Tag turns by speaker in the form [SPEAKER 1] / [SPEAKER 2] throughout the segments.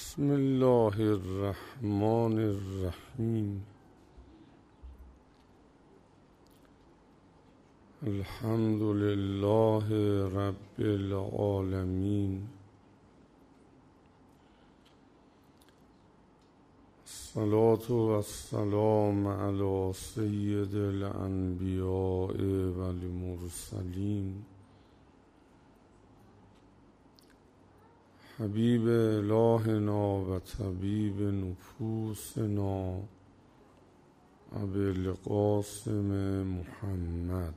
[SPEAKER 1] بسم الله الرحمن الرحیم. الحمد لله رب العالمین. الصلاة والسلام علی سید الانبیاء والمرسلین حبیب الهنا و طبیب نفوسنا ابی القاسم محمد.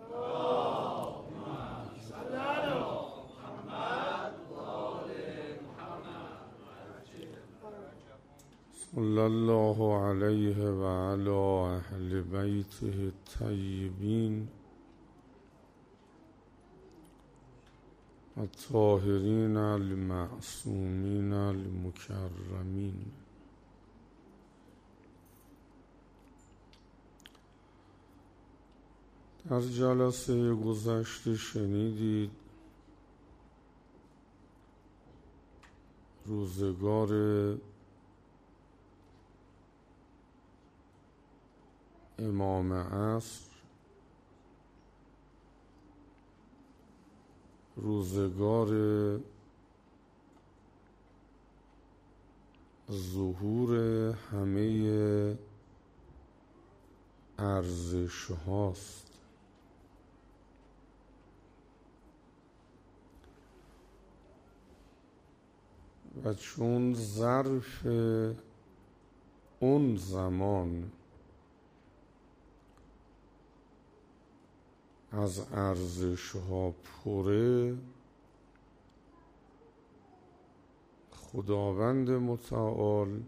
[SPEAKER 1] صلی الله علیه و علی اهل بیته الطیبین الطاهرین المعصومین المکرمین. در جلسه گذشته شنیدید روزگار امام عصر، روزگار ظهور همه ارزش هاست و چون ظرف اون زمان از ارزش ها پره، خداوند متعال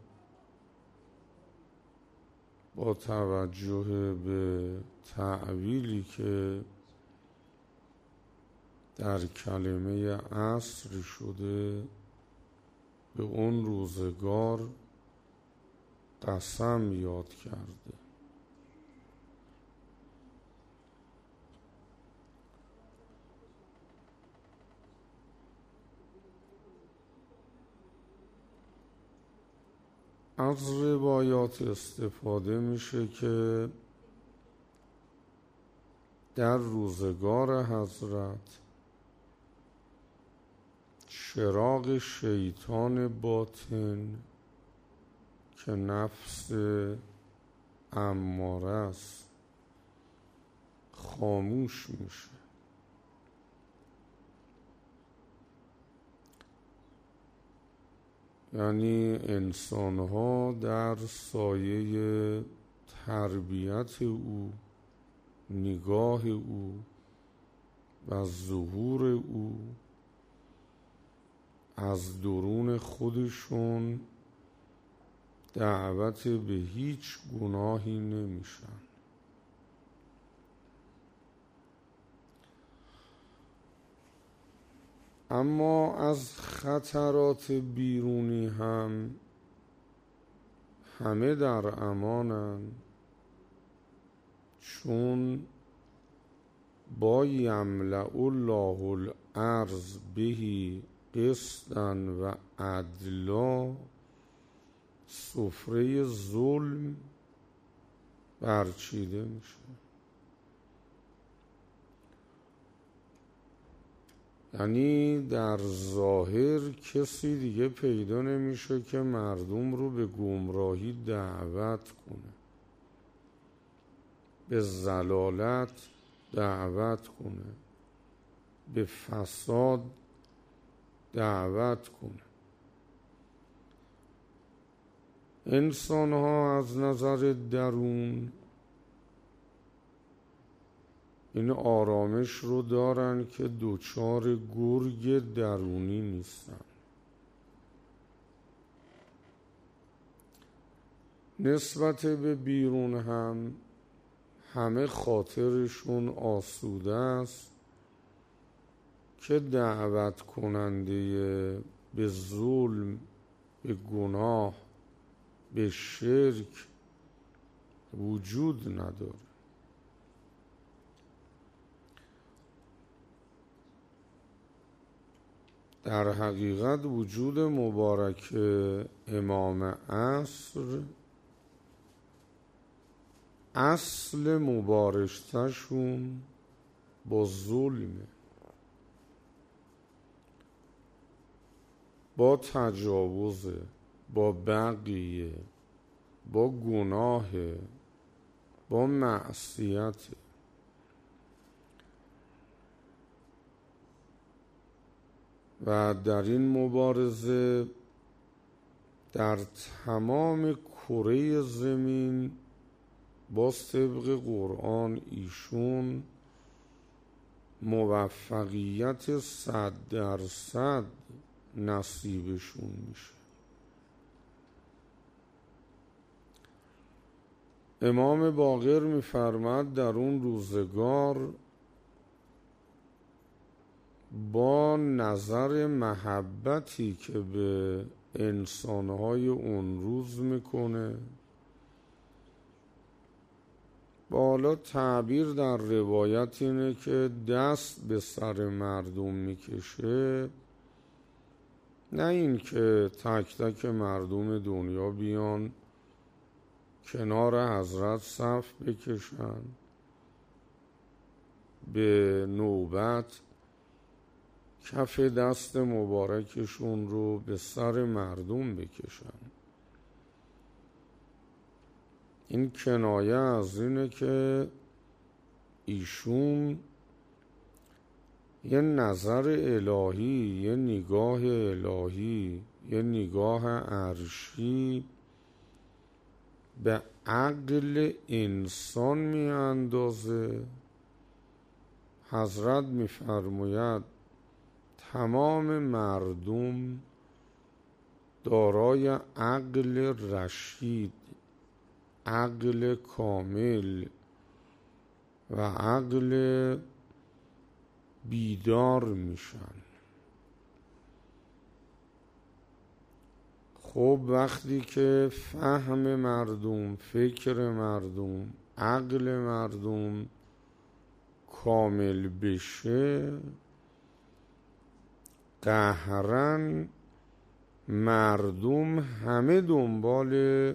[SPEAKER 1] با توجه به تأویلی که در کلمه عصر شده به اون روزگار قسم یاد کرده. از روایات استفاده میشه که در روزگار حضرت چراغ شیطان باطن که نفس اماره است خاموش میشه. یعنی انسان‌ها در سایه تربیت او، نگاه او و ظهور او از درون خودشون دعوت به هیچ گناهی نمیشن. اما از خطرات بیرونی هم همه در امانن، چون با یملأ الله الارض بهی قسطا و عدلا سفره ظلم برچیده میشه. یعنی در ظاهر کسی دیگه پیدا نمیشه که مردم رو به گمراهی دعوت کنه، به ضلالت دعوت کنه، به فساد دعوت کنه. انسان ها از نظر درون این آرامش رو دارن که دوچار گرگ درونی نیستن. نسبت به بیرون هم همه خاطرشون آسوده است که دعوت کننده به ظلم، به گناه، به شرک وجود نداره. در حقیقت وجود مبارک امام عصر اصل مبارزتشون با ظلمه، با تجاوزه، با بقیه، با گناه، با معصیت. و در این مبارزه در تمام کره زمین با طبق قرآن ایشون موفقیت 100% نصیبشون میشه. امام باقر میفرماد در اون روزگار با نظر محبتی که به انسانهای اون روز میکنه، بالا تعبیر در روایت اینه که دست به سر مردم میکشه، نه این که تک تک مردم دنیا بیان کنار حضرت صف بکشن، به نوبت کف دست مبارکشون رو به سر مردم بکشن. این کنایه از اینه که ایشون یه نظر الهی، یه نگاه الهی، یه نگاه عرشی به عقل انسان می اندازه. حضرت می فرماید تمام مردم دارای عقل رشید، عقل کامل و عقل بیدار میشن. خب وقتی که فهم مردم، فکر مردم، عقل مردم کامل بشه، قهرن مردم همه دنبال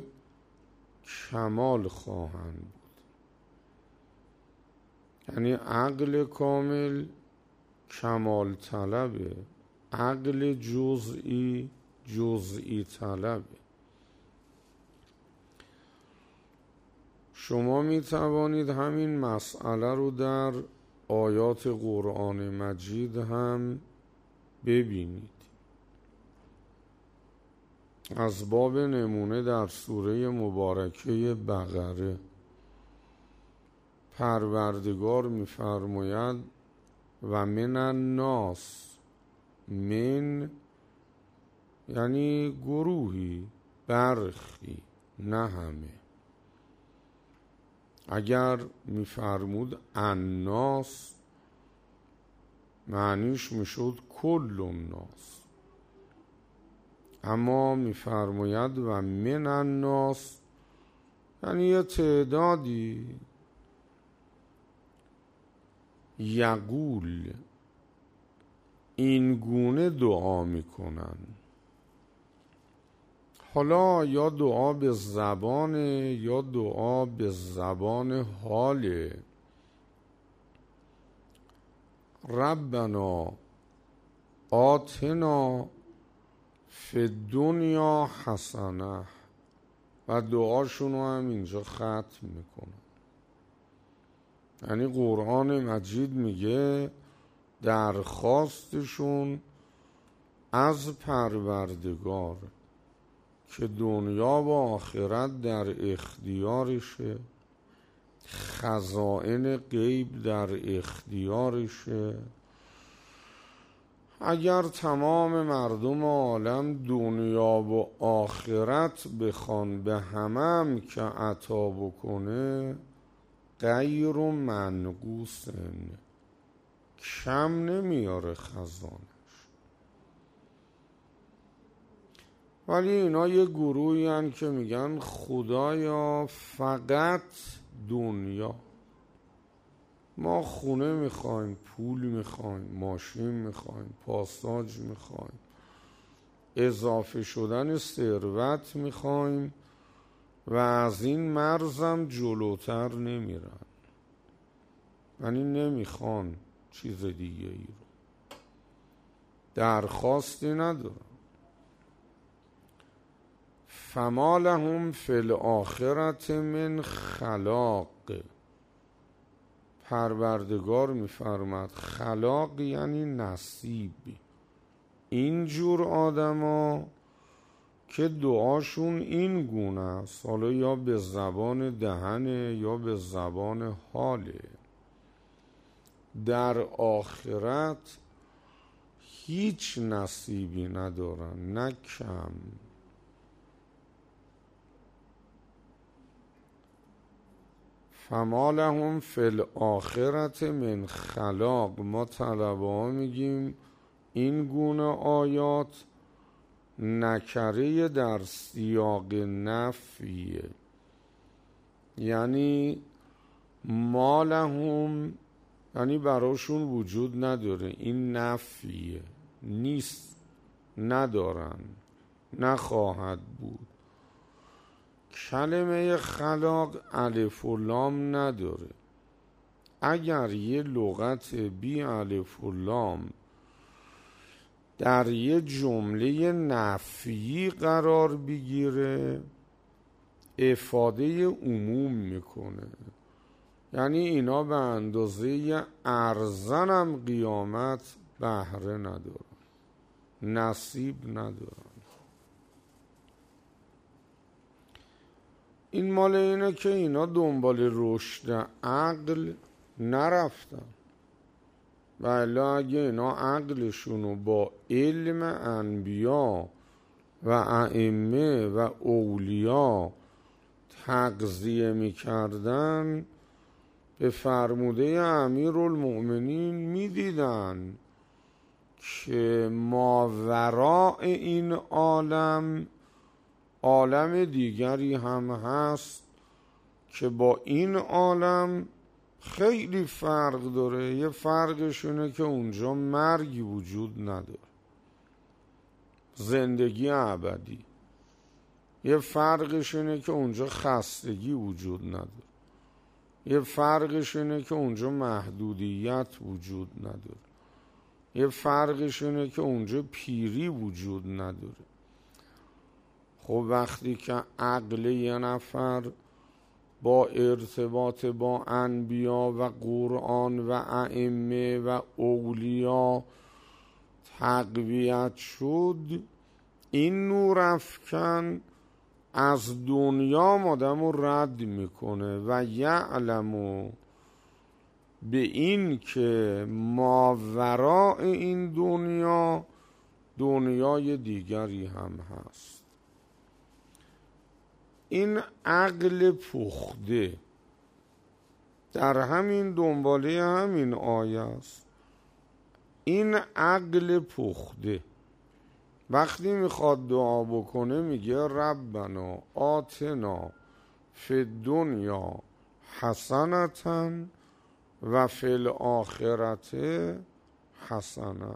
[SPEAKER 1] کمال خواهند بود. یعنی عقل کامل کمال طلبه، عقل جزئی جزئی طلبه. شما می توانید همین مسئله رو در آیات قرآن مجید هم ببینید. از باب نمونه در سوره مبارکه بقره پروردگار می‌فرماید و من الناس، من یعنی گروهی، برخی، نه همه. اگر می‌فرمود الناس معنیش میشد کل الناس، اما می‌فرماید و من الناس یعنی یه تعدادی یقول این گونه دعا میکنن. حالا یا دعا به زبانه یا دعا به زبان حاله. ربنا آتنا فی الدنیا حسنه، و دعاشون رو هم اینجا ختم میکنن. یعنی قرآن مجید میگه درخواستشون از پروردگار که دنیا و آخرت در اختیارشه، خزائن غیب در اختیارشه. اگر تمام مردم عالم دنیا و آخرت بخوان به همم که عطا بکنه، غیر منقوصن، کم نمیاره خزانش. ولی اینا یه گروهی هن که میگن خدایا فقط دنیا، ما خونه میخوایم، پول میخوایم، ماشین میخوایم، پاساژ میخوایم، اضافه شدن ثروت میخوایم و از این مرزم جلوتر نمیرن. یعنی نمیخوان چیز دیگه ای رو، درخواستی ندارن. فما لهم فی الاخرة من خلاق. پروردگار میفرماد خلاق یعنی نصیب. اینجور آدما که دعاشون این گونه است، حالا یا به زبان دهنه یا به زبان حاله، در آخرت هیچ نصیبی ندارن، نه کم. فما لهم فی الاخرة من خلاق. ما طلبه ها میگیم این گونه آیات نکره در سیاق نفیه، یعنی ما لهم یعنی براشون وجود نداره، این نفیه، نیست، ندارن، نخواهد بود. کلمه خلاق الف و لام نداره. اگر یه لغت بی الف و لام در یه جمله نفیی قرار بگیره افاده عموم میکنه، یعنی اینا به اندازه ارزنم قیامت بهره ندارن، نصیب ندارن. این مال اینه که اینا دنبال رشد عقل نرفتن، ولی اگه اینا عقلشونو با علم انبیا و ائمه و اولیا تغذیه میکردن، به فرموده امیرالمؤمنین میدیدن که ماوراء این عالم عالم دیگری هم هست که با این عالم خیلی فرق داره. یه فرقشونه که اونجا مرگی وجود نداره، زندگی ابدی. یه فرقشونه که اونجا خستگی وجود نداره. یه فرقشونه که اونجا محدودیت وجود نداره. یه فرقشونه که اونجا پیری وجود نداره. خب وقتی که عقل یه نفر با ارتباط با انبیا و قرآن و ائمه و اولیا تقویت شد، این نور افکن از دنیا آدم رو رد میکنه و یعلمو به این که ماوراء این دنیا دنیای دیگری هم هست. این عقل پخته در همین دنباله همین آیه است. این عقل پخته وقتی میخواد دعا بکنه میگه ربنا آتنا فی الدنیا حسنة و فی الآخرة حسنة.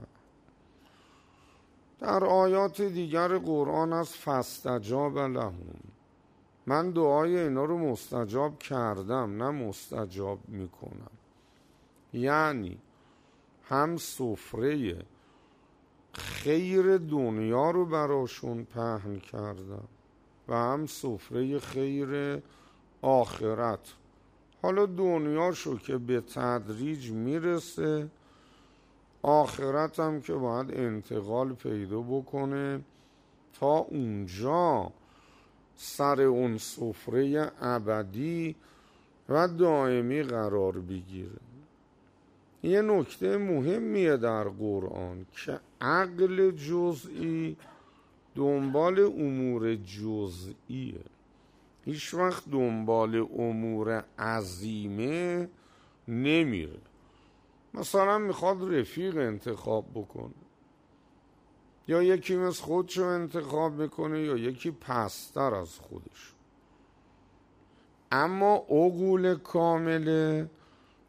[SPEAKER 1] در آیات دیگر قرآن است فاستجاب لهم. من دعای اینا رو مستجاب کردم، نه مستجاب میکنم. یعنی هم سفره خیر دنیا رو براشون پهن کردم و هم سفره خیر آخرت. حالا دنیاشو که به تدریج میرسه، آخرت هم که باید انتقال پیدا بکنه تا اونجا سر اون سفره ابدی و دائمی قرار بگیره. یه نکته مهمیه در قرآن که عقل جزئی دنبال امور جزئیه، هیچ وقت دنبال امور عظیمه نمیره. مثلا میخواد رفیق انتخاب بکنه، یا یکی مثل خودشو انتخاب میکنه یا یکی پستر از خودش، اما عقول کامله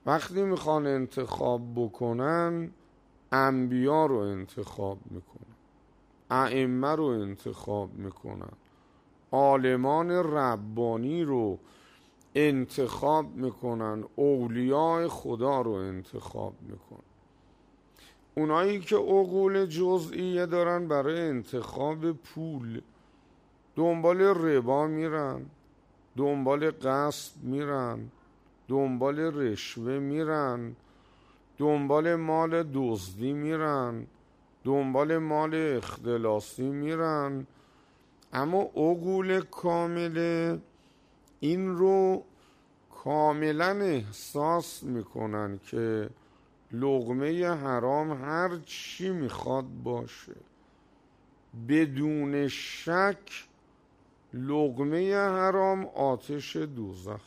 [SPEAKER 1] وقتی میخوان انتخاب بکنن انبیا رو انتخاب میکنن، ائمه رو انتخاب میکنن، عالمان ربانی رو انتخاب میکنن، اولیاء خدا رو انتخاب میکنن. اونایی که عقول جزئیه دارن برای انتخاب پول دنبال ربا میرن، دنبال غصب میرن، دنبال رشوه میرن، دنبال مال دزدی میرن، دنبال مال اختلاسی میرن. اما عقول کامله این رو کاملا احساس میکنن که لقمه حرام هر چی میخواد باشه، بدون شک لقمه حرام آتش دوزخ.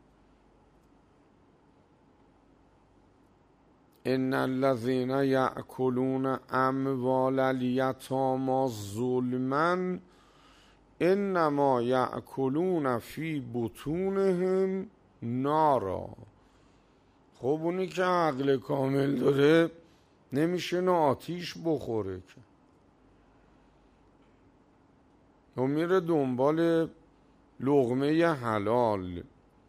[SPEAKER 1] ان الذين يأكلون اموال اليتامى ظلما انما یأکلون فی بطونهم نارا. خب اونی که عقل کامل داره نمیشه نه آتیش بخوره که، و میره دنبال لقمه حلال.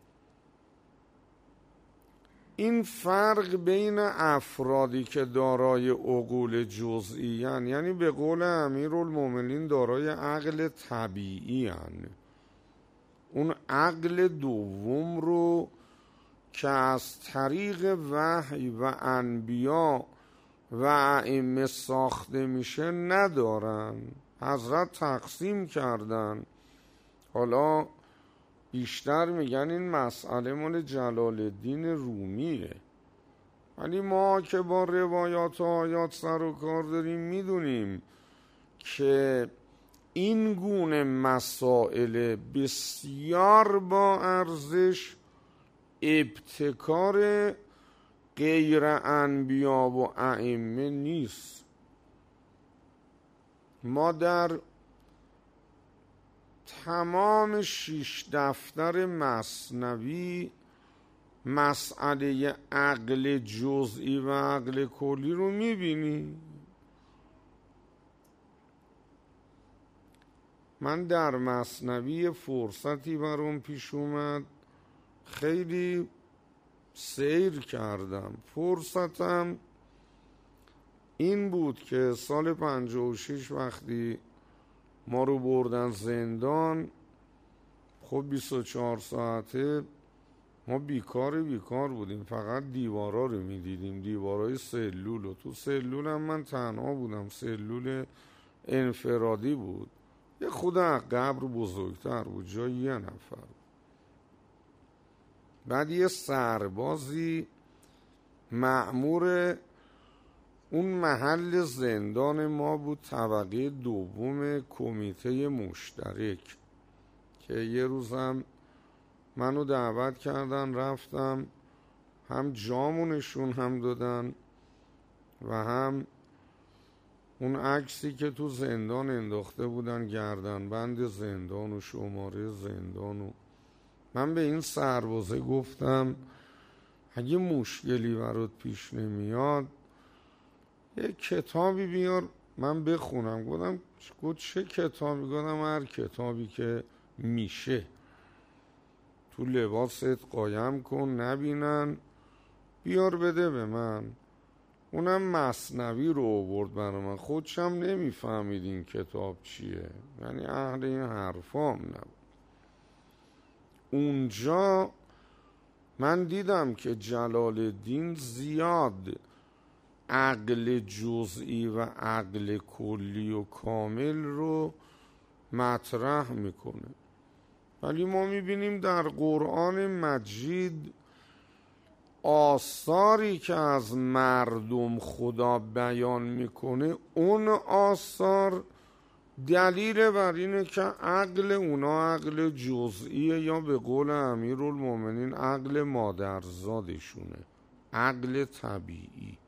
[SPEAKER 1] این فرق بین افرادی که دارای عقول جزئی هن، یعنی به قول امیرالمومنین دارای عقل طبیعی هن، اون عقل دوم رو که از طریق وحی و انبیا و ائمه ساخته میشه ندارن. حضرت تقسیم کردن. حالا بیشتر میگن این مسئله مال جلال الدین رومیه، ولی ما که با روایات و آیات سر و کار داریم میدونیم که این گونه مسائل بسیار با ارزش ابتکار غیر انبیا و ائمه نیست. ما در تمام 6 دفتر مثنوی مسئله عقل جزئی و عقل کلی رو میبینی. من در مثنوی فرصتی برام پیش اومد، خیلی سیر کردم. فرصتم این بود که سال 56 وقتی ما رو بردن زندان، خب 24 ساعته ما بیکار بودیم، فقط دیوارا رو میدیدیم، دیوارای سلول، و تو سلول هم من تنها بودم، سلول انفرادی بود، یه خود قبر بزرگتر بود، جای یه نفر. بعد یه سربازی مأمور اون محل زندان ما بود، طبقه دوم کمیته مشترک، که یه روزم منو دعوت کردن رفتم، هم جامونشون هم دادن و هم اون عکسی که تو زندان انداخته بودن، گردنبند زندان و شماره زندان. و من به این سربازه گفتم اگه مشکلی برات پیش نمیاد یه کتابی بیار من بخونم. گفتم چه کتابی؟ گفتم هر کتابی که میشه، تو لباست قایم کن نبینن، بیار بده به من. اونم مثنوی رو آورد برای من، خودشم نمیفهمید این کتاب چیه، یعنی اهل این حرفام نبود. اونجا من دیدم که جلال الدین زیاد عقل جزئی و عقل کلی و کامل رو مطرح میکنه، ولی ما میبینیم در قرآن مجید آثاری که از مردم خدا بیان میکنه، اون آثار دلیل بر اینه که عقل اونا عقل جزئیه، یا به قول امیرالمومنین عقل مادرزادشونه، عقل طبیعی.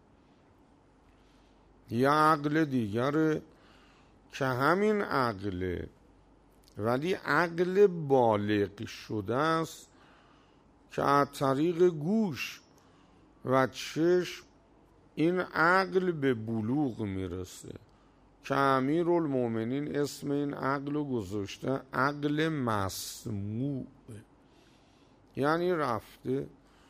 [SPEAKER 1] یا عقل دیگره که همین عقله ولی عقل بالغ شده است که از طریق گوش و چشم این عقل به بلوغ میرسه که امیرالمومنین اسم این عقل رو گذاشته عقل مسموع، یعنی رفته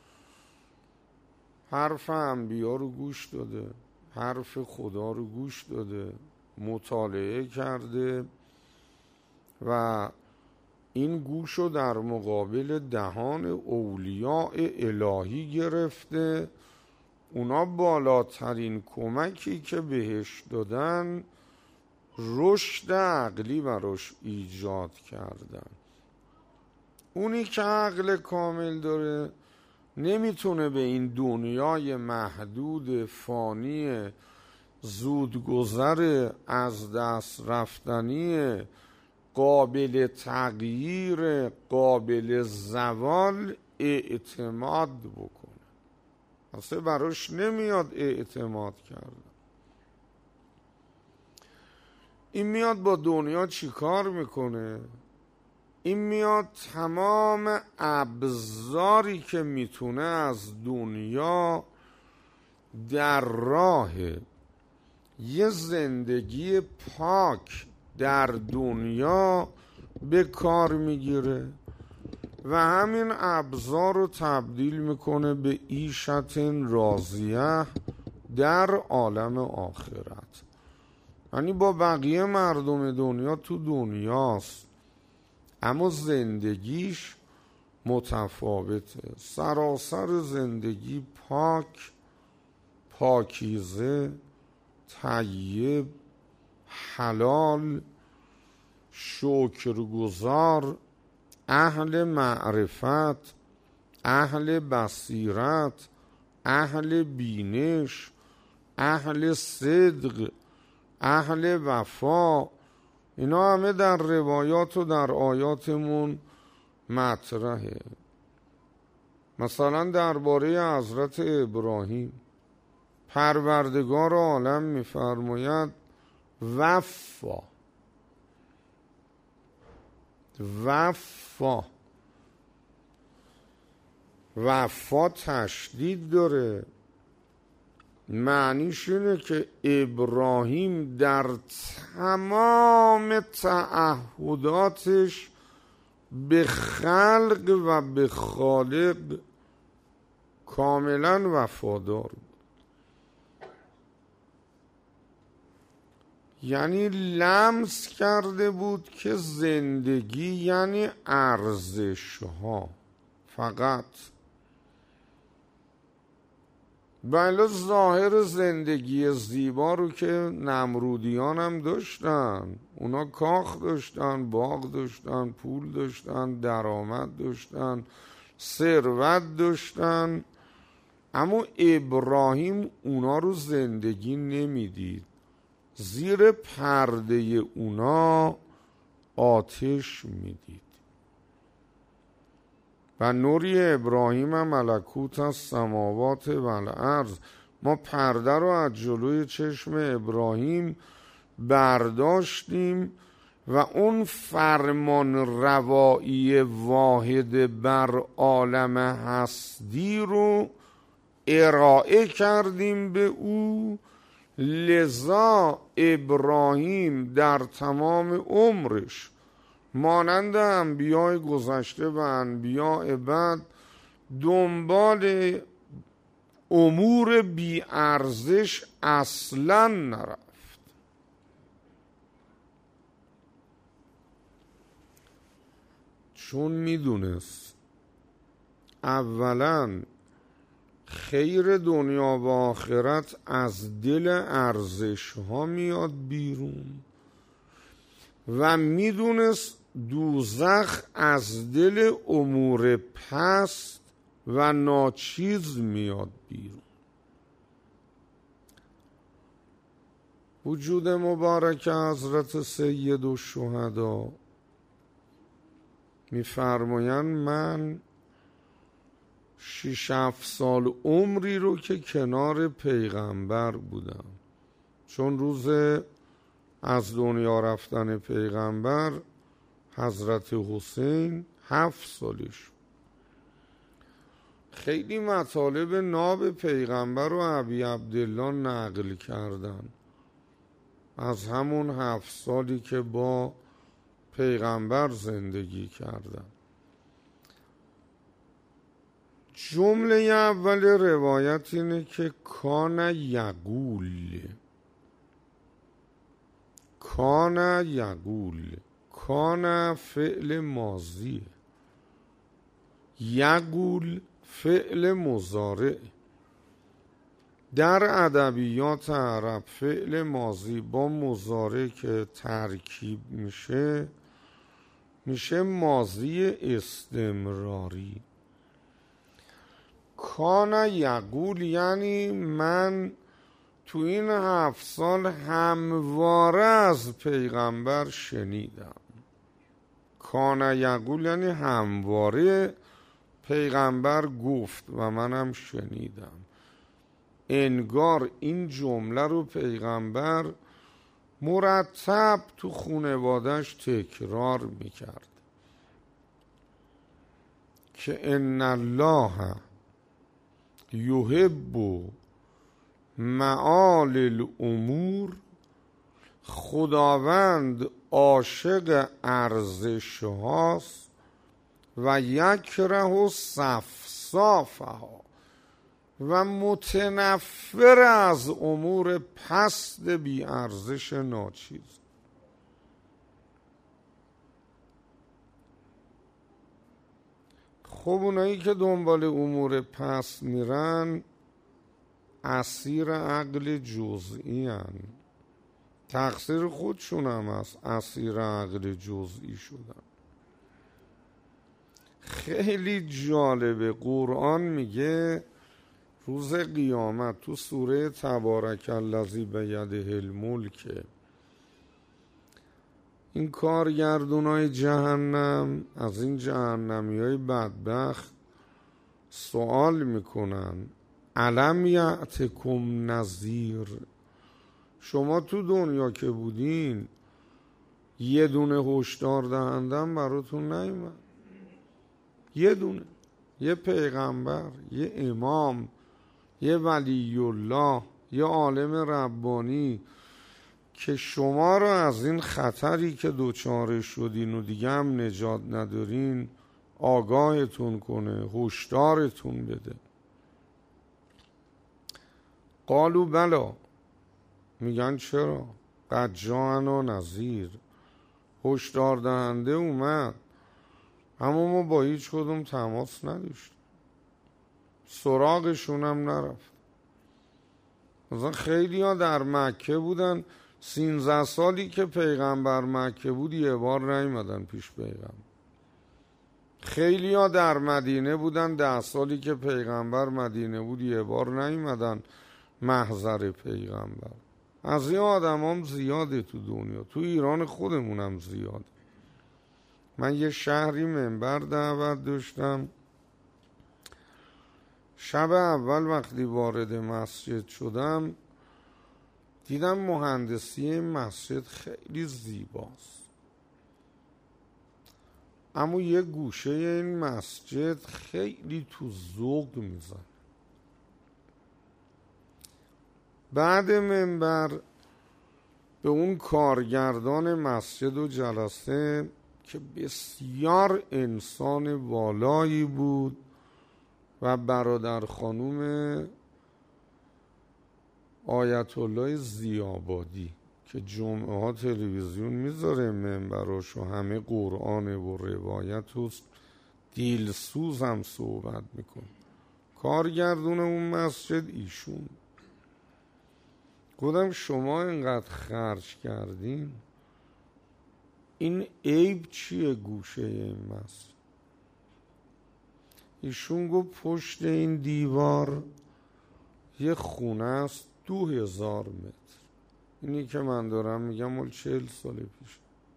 [SPEAKER 1] حرف انبیا رو گوش داده، حرف خدا رو گوش داده، مطالعه کرده و این گوش رو در مقابل دهان اولیاء الهی گرفته. اونا بالاترین کمکی که بهش دادن رشد عقلی براش ایجاد کردن. اونی که عقل کامل داره نمیتونه به این دنیای محدود فانی زودگذر از دست رفتنی قابل تغییر قابل زوال اعتماد بکنه. اصلا براش نمیاد اعتماد کردن. این میاد با دنیا چی کار میکنه؟ این میاد تمام ابزاری که میتونه از دنیا در راه یه زندگی پاک در دنیا به کار میگیره و همین ابزار رو تبدیل میکنه به عیشت راضیه در عالم آخرت. یعنی با بقیه مردم دنیا تو دنیاست اما زندگیش متفاوته. سراسر زندگی پاک، پاکیزه، طیب، حلال، شکرگزار، اهل معرفت، اهل بصیرت، اهل بینش، اهل صدق، اهل وفا. اینا همه در روایات و در آیاتمون مطرحه. مثلا درباره حضرت ابراهیم پروردگار عالم میفرماید وفا. وفا وفا تشدید داره، معنیش اینه که ابراهیم در تمام تعهداتش به خلق و به خالق کاملا وفادار بود. یعنی لمس کرده بود که زندگی یعنی ارزش ها فقط. بله ظاهر زندگی زیبا رو که نمرودیان هم داشتن، اونا کاخ داشتن، باغ داشتن، پول داشتن، درآمد داشتن، ثروت داشتن، اما ابراهیم اونا رو زندگی نمیدید. زیر پرده اونا آتش میدید. و نوری ابراهیم ملکوت از سماوات و الارض. ما پرده رو از جلوی چشم ابراهیم برداشتیم و اون فرمان روایی واحد بر عالم هستی رو ارائه کردیم به او. لذا ابراهیم در تمام عمرش مانند انبیاء گذشته و انبیاء بعد دنبال امور بی ارزش اصلا نرفت. چون میدونست اولا خیر دنیا و آخرت از دل ارزش ها میاد بیرون و میدونست دوزخ از دل امور پست و ناچیز میاد بیرون. وجود مبارک حضرت سید الشهدا میفرمایند من 6-7 سال عمری رو که کنار پیغمبر بودم، چون روز از دنیا رفتن پیغمبر حضرت حسین 7 سالش. خیلی مطالب ناب پیغمبر رو ابی عبدالله نقل کردن از همون 7 سالی که با پیغمبر زندگی کردن. جمله اول روایت اینه که کان یقول، کان یقول، کان فعل ماضی، یقول فعل مضارع. در ادبیات عرب فعل ماضی با مضارع که ترکیب میشه ماضی استمراری. کان یقول یعنی من تو این 7 سال همواره از پیغمبر شنیدم. کان یقول یعنی همواره پیغمبر گفت و منم شنیدم. انگار این جمله رو پیغمبر مرتب تو خانواده‌اش تکرار میکرد که ان الله یحب معالی الامور، خداوند عاشق ارزش هاست و یکره صفصافها و متنفر از امور پست بی ارزش ناچیز. خب اونایی که دنبال امور پست میرن اسیر عقل جزئی هن. تقصیر خودشون هم هست اسیر عقل جزئی شدن. خیلی جالبه قرآن میگه روز قیامت تو سوره تبارک الذی بیده الملک این کارگردونای جهنم از این جهنمیای بدبخت سوال میکنن الم یأتکم نذیر، شما تو دنیا که بودین یه دونه هشدار دهندم براتون نیومد؟ یه دونه، یه پیغمبر، یه امام، یه ولی الله، یه عالم ربانی که شما رو از این خطری که دوچاره شدین و دیگه هم نجات ندارین آگاهتون کنه، هشدارتون بده. قالوا بلا، میگن چرا؟ قد جاءنا نذیر، هشدار دهنده اومد اما ما با هیچ کدوم تماس نداشتیم، سراغشون هم نرفت. مثلا خیلی ها در مکه بودن 13 سالی که پیغمبر مکه بود یه بار نیومدن پیش پیغمبر. خیلی ها در مدینه بودن 10 سالی که پیغمبر مدینه بود یه بار نیومدن محضر پیغمبر. از این آدم هم زیاده تو دنیا، تو ایران خودمون هم زیاده. من یه شهری منبر دعوت داشتم، شب اول وقتی وارد مسجد شدم دیدم مهندسی مسجد خیلی زیباست، اما یه گوشه این مسجد خیلی تو ذوق میزن. بعد منبر به اون کارگردان مسجد و جلسه که بسیار انسان والایی بود و برادر خانوم آیت الله ضیاءبادی که جمعه ها تلویزیون میذاره منبراش و همه قرآن و روایت و دلسوز هم صحبت میکن. کارگردون اون مسجد ایشون. گفتم شما اینقدر خرج کردین، این عیب چیه گوشه این مسجد؟ ایشون گفت پشت این دیوار یه خونه است 2000 متر. اینی که من دارم میگم مال 40 سال پیش.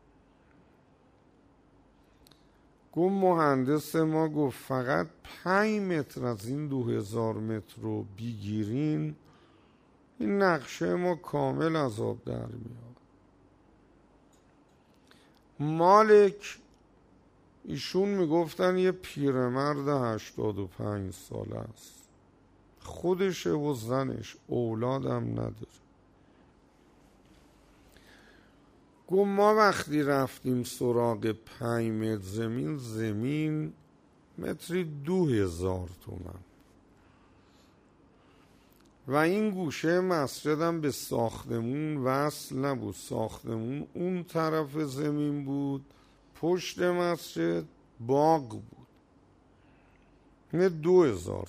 [SPEAKER 1] گفت مهندس ما گفت فقط 5 متر از این 2000 متر رو بگیرین این نقشه ما کامل از آب در میاد. مالک ایشون میگفتن یه پیرمرد 85 ساله است، خودشه و زنش، اولادم نداره. گفت ما وقتی رفتیم سراغ 5 متر زمین متری 2000 تومن و این گوشه مسجدم به ساختمون وصل نبود، ساختمون اون طرف زمین بود، پشت مسجد باغ بود، نه 2000.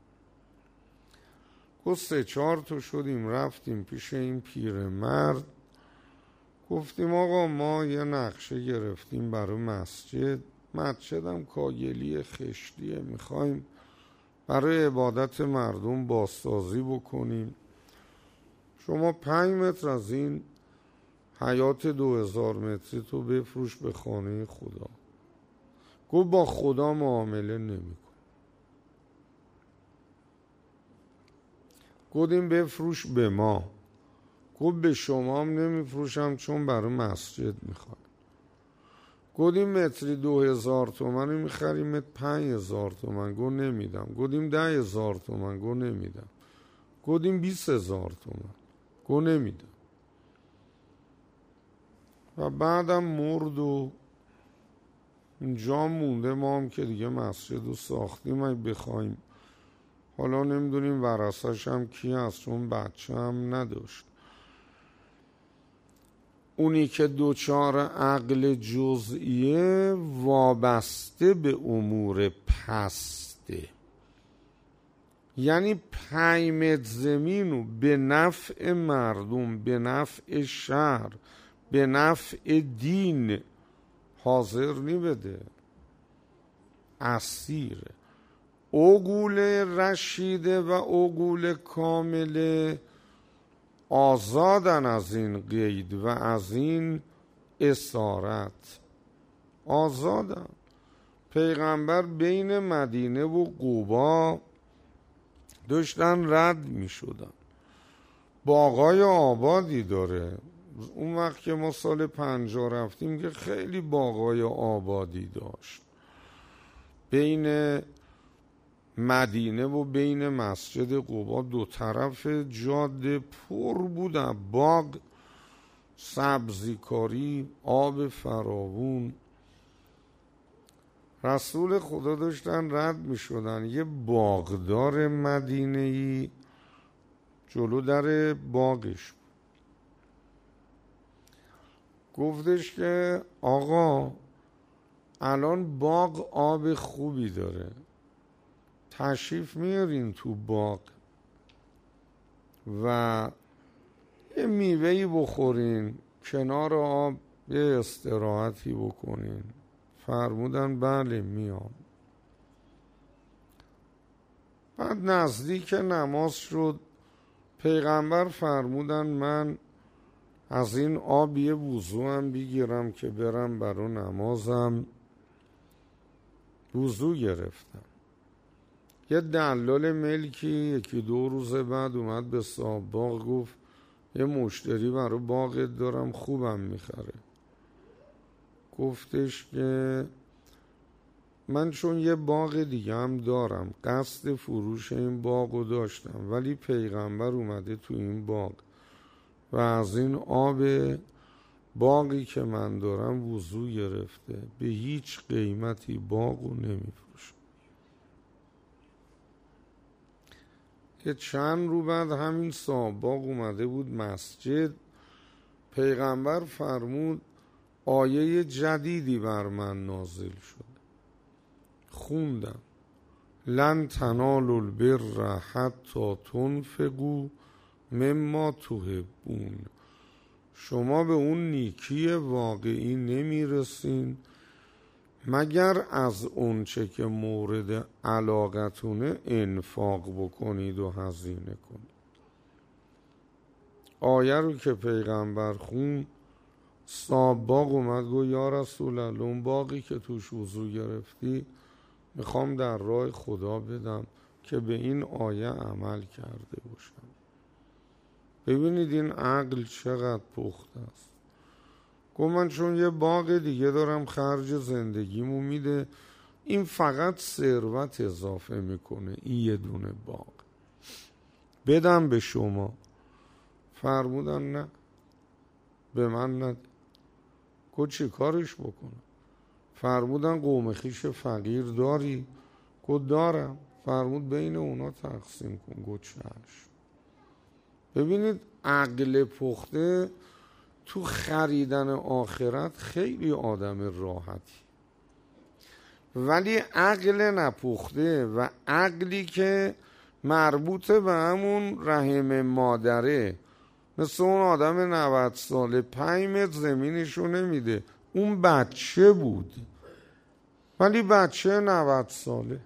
[SPEAKER 1] گفت 3-4 تا شدیم رفتیم پیش این پیرمرد، گفتیم آقا ما یه نقشه گرفتیم برای مسجدم کاگلی خشتیه، میخوایم برای عبادت مردم بازسازی بکنیم، شما 5 متر از این حیات 2000 متری تو بفروش به خانه خدا. گفت با خدا معامله نمی کن. گفتیم بفروش به ما. گفت به شما هم نمی فروشم چون برای مسجد میخوام. گفتیم متری 2000 تومن میخریم 5000 تومن. گفت نمیدم. گفتیم 10000 تومن. گفت نمیدم. گفتیم 20000 تومن. گفت نمیدم. و بعدم مرد و اینجا مونده، ما هم که دیگه مسجد رو ساختیم اگه بخوایم. حالا نمیدونیم ورثه‌ش هم کی هست چون بچه هم نداشت. اونی که دوچار عقل جزئیه وابسته به امور پسته، یعنی 5 متر زمین رو به نفع مردم، به نفع شهر، به نفع دین حاضر نی بده. اسیره. عقول رشیده و عقول کامله آزادن از این قید و از این اسارت، آزادن. پیغمبر بین مدینه و قبا داشتن رد می شدن. باغای آبادی داره. اون وقت که ما سال 50 رفتیم که خیلی باغای آبادی داشت بین مدینه و بین مسجد قبا. 2 طرف جاده پر بود باغ، سبزیکاری، آب فراوون. رسول خدا داشتن رد می شدن. یه باغدار مدینه‌ای جلو در باغش بود. گفتش که آقا الان باغ آب خوبی داره، تشریف میارین تو باغ و یه میوهی بخورین، کنار آب یه استراحتی بکنین. فرمودن بله میام. بعد نزدیک نماز شد. پیغمبر فرمودن من از این آب یه وضو هم بگیرم که برم برای نمازم. وضو گرفتم. یه دلال ملکی 1-2 روز بعد اومد به صاحب باغ گفت یه مشتری برای باغت دارم خوبم میخره. گفتش که من چون یه باغ دیگه هم دارم قصد فروش این باغو داشتم، ولی پیغمبر اومده تو این باغ و از این آب باغی که من دارم وضو گرفته، به هیچ قیمتی باغو نمیفروشم. که چند رو بعد همین صاحب باغ اومده بود مسجد. پیغمبر فرمود آیه جدیدی بر من نازل شد. خوندم لن تنالوا البر حتی تنفقوا مما تحبون. شما به اون نیکی واقعی نمیرسین مگر از اونچه که مورد علاقتونه انفاق بکنید و هزینه کنید. آیه رو که پیغمبر خون، صاحب باغ اومد گفت یا رسول الله اون باغی که توش وضو گرفتی میخوام در راه خدا بدم که به این آیه عمل کرده باشم. ببینید این عقل چقدر پخته است. گفت من چون یه باغ دیگه دارم خرج زندگیمو میده، این فقط ثروت اضافه میکنه، این یه دونه باغ بدم به شما. فرمودن نه به من نده. گفت چی کارش بکنم؟ فرمودن قوم خویش فقیر داری؟ گفت دارم. فرمود بین اونا تقسیم کن. گفت چشم. ببینید عقل پخته تو خریدن آخرت خیلی آدم راحتی، ولی عقل نپخته و عقلی که مربوط به همون رحم مادره، مثل اون آدم 90 ساله 5 متر زمینشو نمیده، اون بچه بود ولی بچه 90 ساله.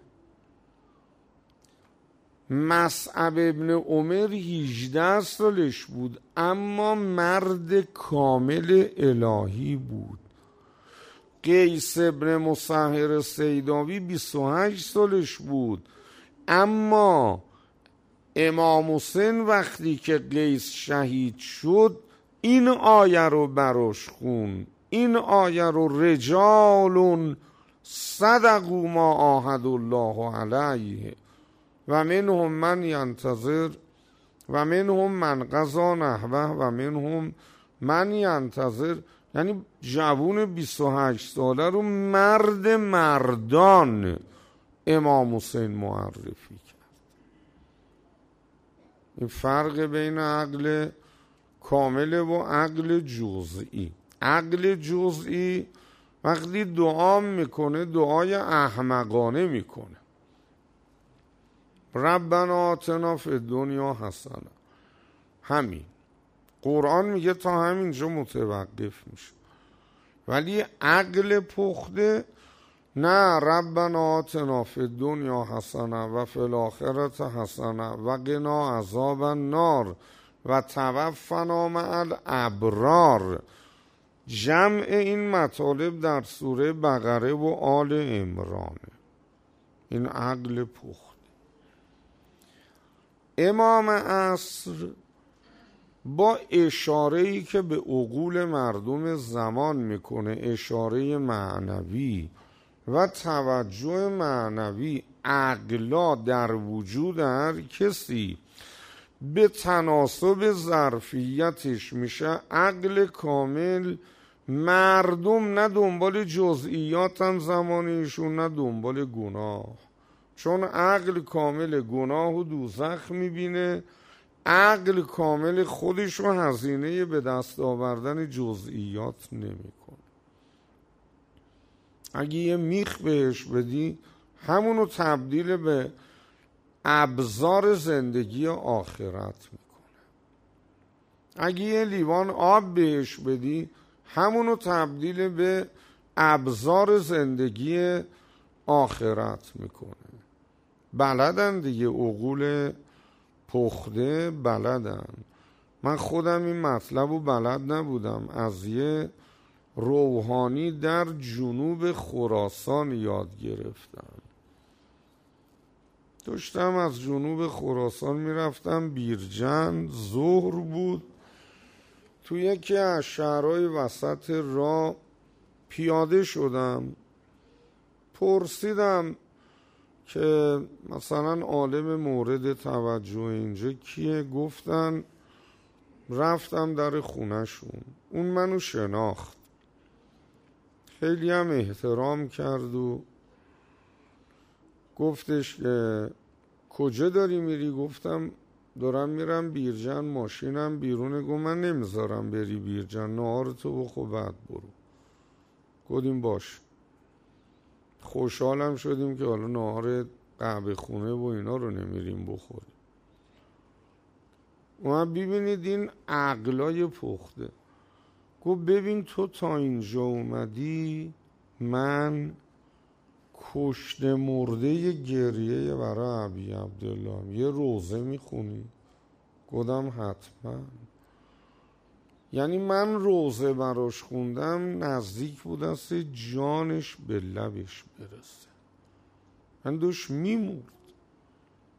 [SPEAKER 1] مصعب ابن عمر 18 سالش بود اما مرد کامل الهی بود. قیس ابن مصهر سیداوی 28 سالش بود اما امام حسین وقتی که قیس شهید شد این آیه رو براش خون، این آیه رو رجال صدقوا ما عاهدوا الله علیه و منهم من ینتظر و منهم من قضا نحبه و منهم من ینتظر. یعنی جوون 28 ساله رو مرد مردان امام حسین معرفی کرد. این فرق بین عقل کامل و عقل جزئی. عقل جزئی وقتی دعا میکنه دعای احمقانه میکنه. ربنا آتنا فی الدنیا حسنه، همین قرآن میگه تا همینجا متوقف میشه. ولی عقل پخته نه، ربنا آتنا فی الدنیا حسنه و فی الاخرة حسنه و قنا عذاب النار و توفنا مع الابرار. جمع این مطالب در سوره بقره و آل عمران. این عقل پخته. امام عصر با اشاره‌ای که به عقول مردم زمان میکنه، اشاره معنوی و توجه معنوی، عقلا در وجود هر کسی به تناسب ظرفیتش میشه عقل کامل. مردم نه دنبال جزئیاتن زمانیشون، نه دنبال گناه، چون عقل کامل گناه و دوزخ میبینه. عقل کامل خودش رو هزینه به دست آوردن جزئیات نمیکنه. اگه یه میخ بهش بدی همونو تبدیل به ابزار زندگی آخرت میکنه. اگه یه لیوان آب بهش بدی همونو تبدیل به ابزار زندگی آخرت میکنه. بلدن دیگه، عقول پخته بلدن. من خودم این مطلب رو بلد نبودم، از یه روحانی در جنوب خراسان یاد گرفتم. داشتم از جنوب خراسان میرفتم بیرجند، ظهر بود، تو یکی از شهرهای وسط راه پیاده شدم. پرسیدم که مثلا عالم مورد توجه اینجا کیه؟ گفتن. رفتم در خونه شون، اون منو شناخت، خیلی هم احترام کرد و گفتش که کجا داری میری؟ گفتم دارم میرم بیرجند، ماشینم بیرونه. گفت من نمیذارم بری بیرجند، نهارتو بخور بعد برو. گفتیم باش. خوشحالم شدیم که حالا نهار قهوه خونه و اینا رو نمیریم بخوریم. و ببینید این عقلای پخته. گفت ببین تو تا اینجا اومدی، من کشته مرده گریه برای ابی عبدالله یه روزه میخونی؟ گفتم حتما. یعنی من روزه براش خوندم نزدیک بود است جانش به لبش برسه، من داشت میمورد.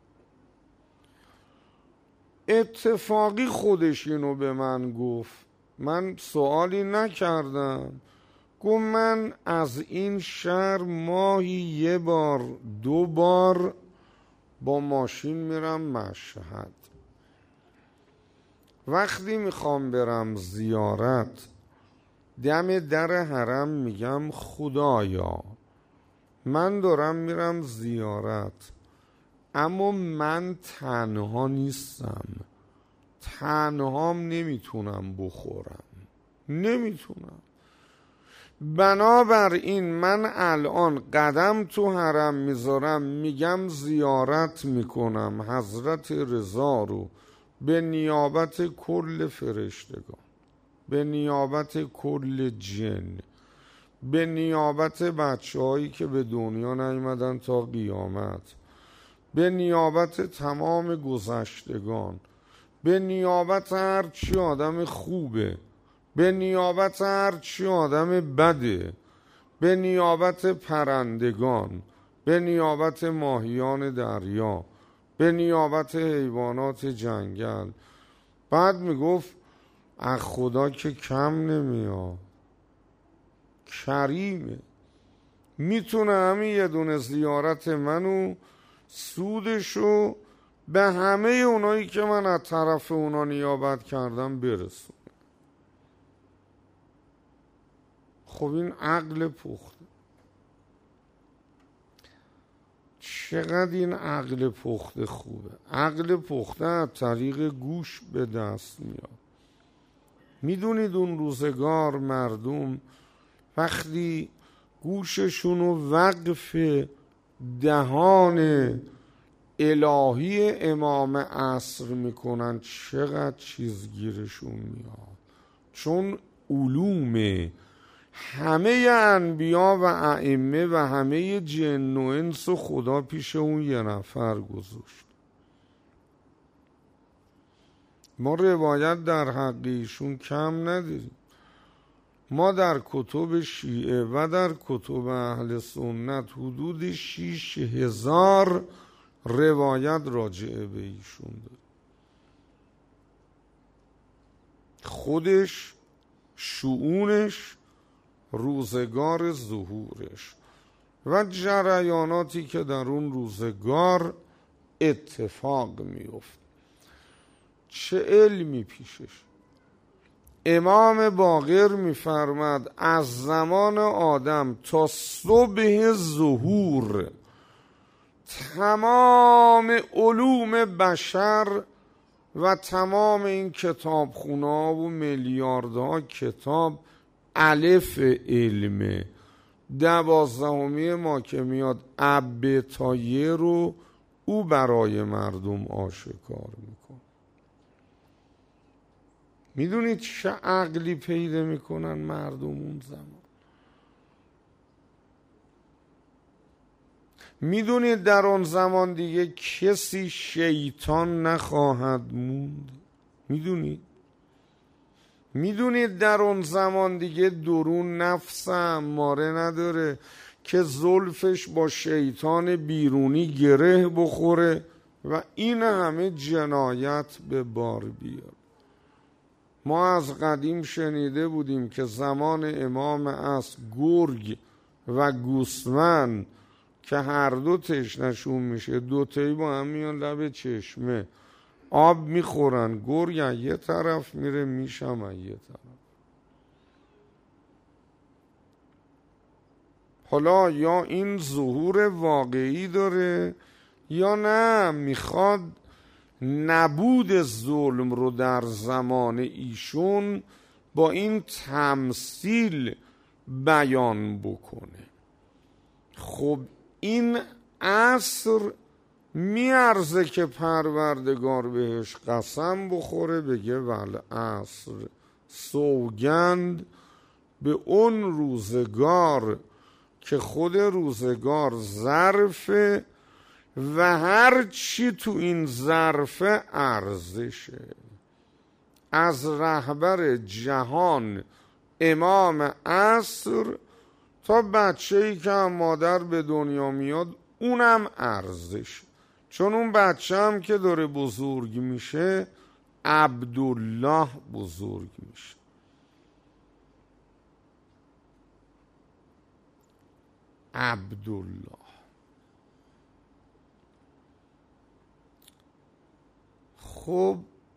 [SPEAKER 1] اتفاقی خودش اینو به من گفت. من سوالی نکردم. گفت من از این شهر ماهی 1 بار 2 بار با ماشین میرم مشهد. وقتی میخوام برم زیارت دم در حرم میگم خدایا من دارم میرم زیارت، اما من تنها نیستم، تنهام نمیتونم بخورم، نمیتونم. بنابراین من الان قدم تو حرم میذارم، میگم زیارت میکنم حضرت رضا رو به نیابت کل فرشتگان، به نیابت کل جن، به نیابت بچه‌هایی که به دنیا نیامدن تا قیامت، به نیابت تمام گذشتگان، به نیابت هر چی آدم خوبه، به نیابت هر چی آدم بده، به نیابت پرندگان، به نیابت ماهیان دریا، به نیابت حیوانات جنگل. بعد میگفت از خدا که کم نمیاد، کریمه، میتونه همین یه دونه زیارت منو سودشو به همه اونایی که من از طرف اونا نیابت کردم برسونه. خب این عقل پخته. چقدر این عقل پخته خوبه. عقل پخته از طریق گوش به دست میاد. میدونید اون روزگار مردم وقتی گوششونو وقف دهان الهی امام عصر میکنن چقدر چیز گیرشون میاد، چون علوم همه انبیا و ائمه و همه جن و انس و خدا پیش اون یه نفر گذاشت. ما روایت در حق ایشون کم نداریم. ما در کتب شیعه و در کتب اهل سنت حدود 6000 روایت راجعه به ایشون داره. خودش، شؤونش، روزگار ظهورش و جریاناتی که در اون روزگار اتفاق میفت. چه علمی پیشش. امام باقر میفرماد از زمان آدم تا صبح ظهور تمام علوم بشر و تمام این کتابخونه‌ها و میلیاردها کتاب الف علمه، 12 ما که میاد اب تا ی رو او برای مردم آشکار میکنه. میدونید چه عقلی پیدا میکنن مردم اون زمان؟ میدونید در اون زمان دیگه کسی شیطان نخواهد موند؟ میدونید در اون زمان دیگه درون نفس اماره نداره که زلفش با شیطان بیرونی گره بخوره و این همه جنایت به بار بیاد. ما از قدیم شنیده بودیم که زمان امام عصر گرگ و گوسفند که هر دو تشنشون میشه، دوتایی با هم میان لب چشمه آب میخورن، گرگ از یه طرف میره میشم از یه طرف. حالا یا این ظهور واقعی داره یا نه میخواد نبود ظلم رو در زمان ایشون با این تمثیل بیان بکنه. خب این عصر میارزه که پروردگار بهش قسم بخوره بگه ول عصر، سوگند به اون روزگار که خود روزگار ظرفه و هر چی تو این ظرف ارزشه. از رهبر جهان امام عصر تا بچه‌ای که هم مادر به دنیا میاد اونم ارزش، چون اون بچه هم که داره بزرگ میشه عبدالله بزرگ میشه. عبدالله. خب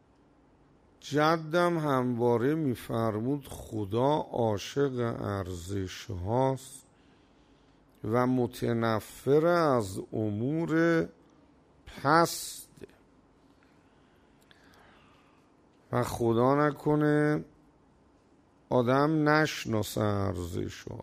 [SPEAKER 1] جدم همواره میفرمود خدا عاشق ارزش هاست و متنفر از امور پست و خدا نکنه آدم نشناسه ارزش ها.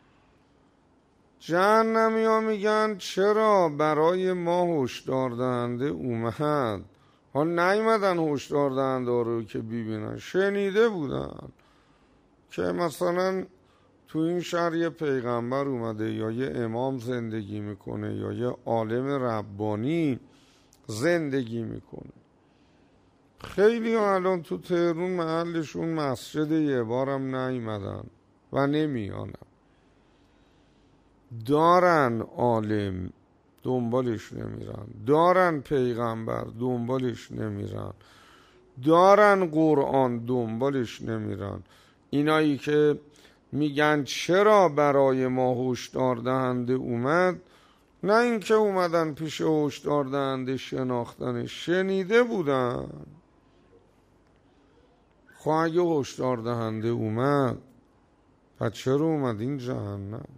[SPEAKER 1] جهنمی ها میگن چرا برای ما هشدار دهنده اومد؟ ها نیومدن هشدار دهنده رو که ببینن، شنیده بودن که مثلا تو این شهر یه پیغمبر اومده یا یه امام زندگی میکنه یا یه عالم ربانی زندگی میکنه. خیلی ها الان تو تهرون محلشون مسجد یه بارم نیومدن و نمیانم. دارن عالم دنبالش نمیرن، دارن پیغمبر دنبالش نمیرن، دارن قرآن دنبالش نمیرن. اینایی که میگن چرا برای ما هشدار دهنده اومد، نه اینکه اومدن پیش هشدار دهنده شناختنش، شنیده بودن. خب اگه هشدار دهنده اومد پس چرا اومد این جهنم؟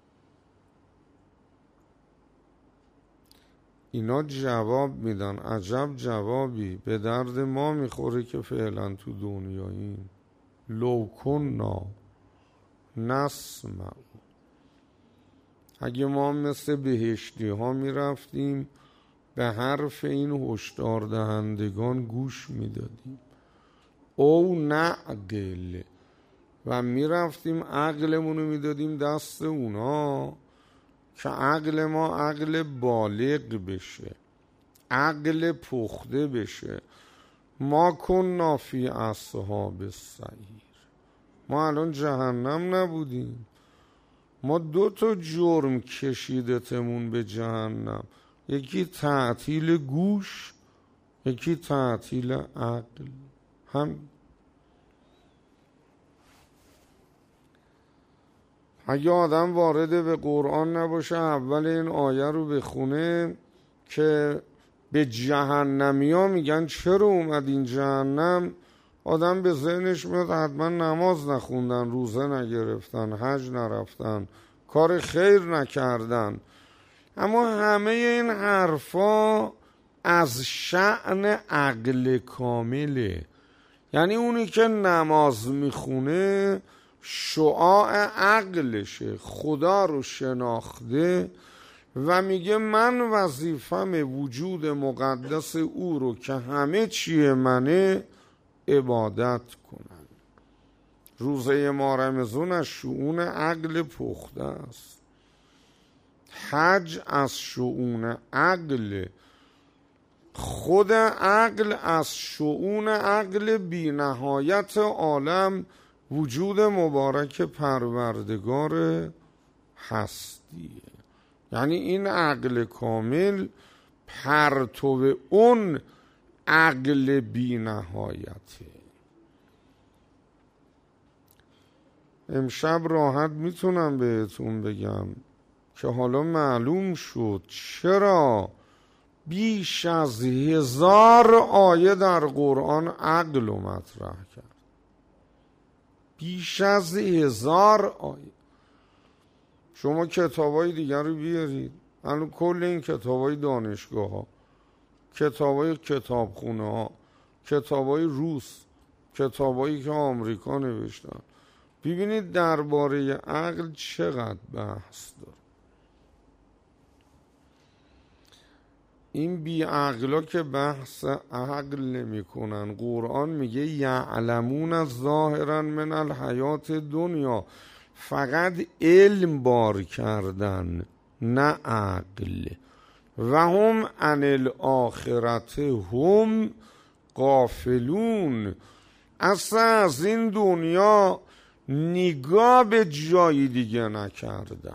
[SPEAKER 1] اینا جواب میدن، عجب جوابی به درد ما میخوره که فعلا تو دنیاییم. لو کننا نسمع، اگه ما مثل بهشتی ها میرفتیم به حرف این هشدار دهندگان گوش میدادیم، او نعقل، و میرفتیم عقلمونو میدادیم دست اونا که عقل ما عقل بالغ بشه، عقل پخته بشه. ما کنا فی اصحاب السعیر، ما الان جهنم نبودیم. ما 2 جرم کشیدتمون به جهنم، یکی تعطیل گوش، یکی تعطیل عقل. هم اگه آدم وارد به قرآن نباشه اول این آیه رو بخونه که به جهنمی ها میگن چرا اومد این جهنم، آدم به ذهنش میاد حتما نماز نخوندن، روزه نگرفتن، حج نرفتن، کار خیر نکردن. اما همه این حرفا از شأن عقل کامله. یعنی اونی که نماز میخونه شعاع عقلشه، خدا رو شناخته و میگه من وظیفم وجود مقدس او رو که همه چیه منه عبادت کنن. روزه ما رمضان از شؤون عقل پخته است، حج از شؤون عقل، خود عقل از شؤون عقل بی نهایت عالم، وجود مبارک پروردگار هستیه. یعنی این عقل کامل پرتو اون عقل بی نهایته. امشب راحت میتونم بهتون بگم که حالا معلوم شد چرا بیش از 1000 آیه در قرآن عقل رو مطرح کرد. بیش از 1000 آیه. شما کتابای دیگر رو بیارید، الان کل این کتابای دانشگاه ها، کتابای کتابخونه ها، کتابای روس، کتابایی که آمریکا نوشتن، ببینید درباره عقل چقدر بحث داره. این بی عقلا که بحث عقل نمی کنن. قرآن میگه یعلمون ظاهرا من الحیات دنیا، فقط علم بار کردن نه عقل. و هم عن الاخرت هم غافلون، اصلا از این دنیا نگاه به جای دیگه نکردن.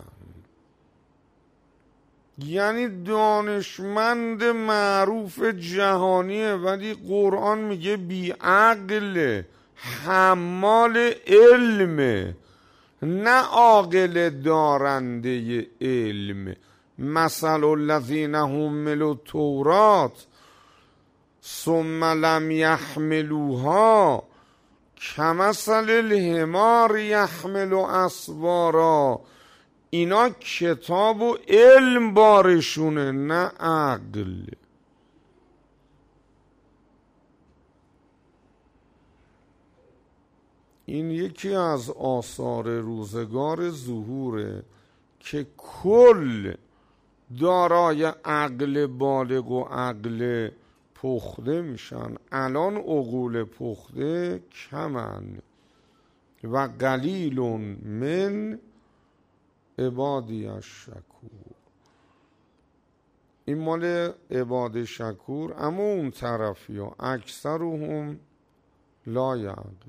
[SPEAKER 1] یعنی دانشمند معروف جهانیه ولی قرآن میگه بی عقل، حمال علمه، نه عاقل دارنده علم. مثل الذین حملوا التوراة ثم لم یحملوها کمثل الحمار یحمل اسفارا. اینا کتاب و علم بارشونه نه عقل. این یکی از آثار روزگار ظهوره که کل دارای عقل بالغ و عقل پخته میشن. الان عقول پخته کمن و قلیل من عبادی الشکور. این مال عباد شکور. اما اون طرفی ها اکثرهم لا یعقل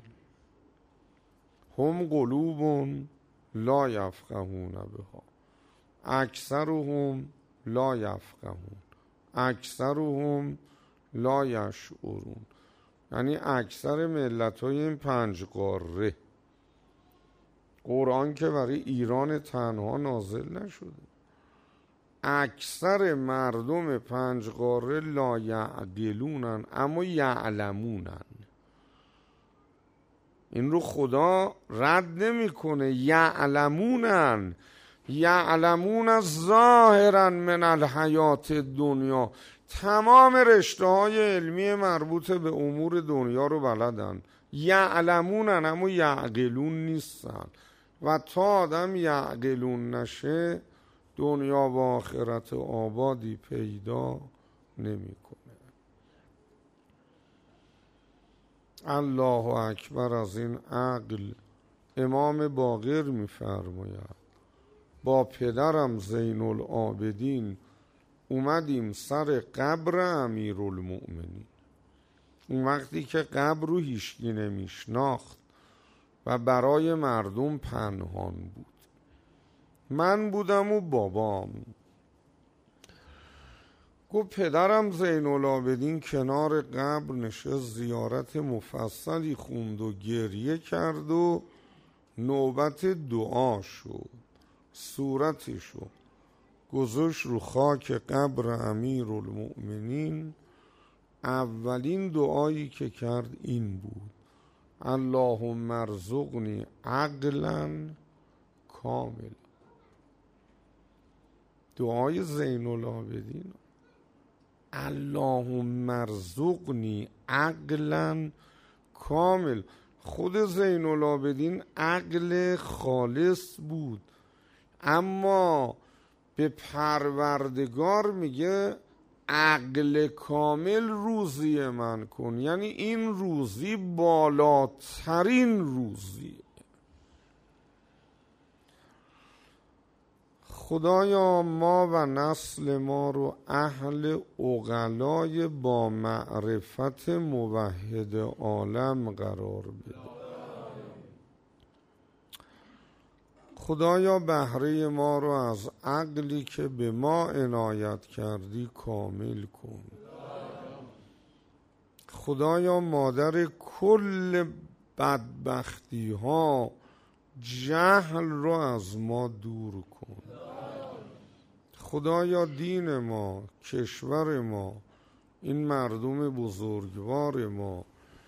[SPEAKER 1] هم قلوب لا یفقهون بها اکثرهم لا یفقهون اکثرهم لا یشعرون. یعنی اکثر ملت های این 5 قاره. قرآن که برای ایران تنها نازل نشده. اکثر مردم 5 قاره لا یعقلونن اما یعلمونن. این رو خدا رد نمیکنه. یعلمونن یعلمون ظاهرا من الحیات دنیا. تمام رشته های علمی مربوط به امور دنیا رو بلدن. یعلمونن اما یعقلون نیستن. و تا آدم یعقلون نشه دنیا و آخرت آبادی پیدا نمیکنه. الله اکبر از این عقل. امام باقر میفرماید با پدرم زین العابدین اومدیم سر قبر امیرالمؤمنین. اون وقتی که قبر رو هیچکی نمیشناخت و برای مردم پنهان بود. من بودم و بابام. گفت پدرم زین العابدین کنار قبر نشست زیارت مفصلی خوند و گریه کرد و نوبت دعا شد. صورتشو گذاشت رو خاک قبر امیرالمؤمنین. اولین دعایی که کرد این بود اللهم ارزقنی عقلا کامل. دعای زین العابدین اللهم ارزقنی عقلا کامل. خود زین العابدین عقل خالص بود اما به پروردگار میگه عقل کامل روزی من کن. یعنی این روزی بالاترین روزی. خدایا ما و نسل ما رو اهل عقلای با معرفت موحد عالم قرار بده. خدایا بهره ما رو از عقلی که به ما عنایت کردی کامل کن. خدایا مادر کل بدبختی ها جهل رو از ما دور کن. خدایا دین ما، کشور ما، این مردم بزرگوار ما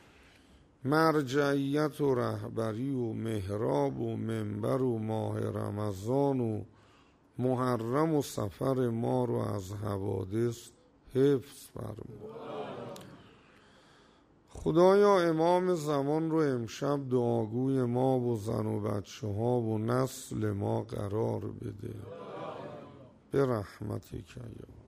[SPEAKER 1] مرجعیت و رهبری و محراب و منبر و ماه رمضان و محرم و سفر ما رو از حوادث حفظ فرما. خدایا امام زمان رو امشب دعاگوی ما و زن و بچه ها و نسل ما قرار بده به رحمتک یا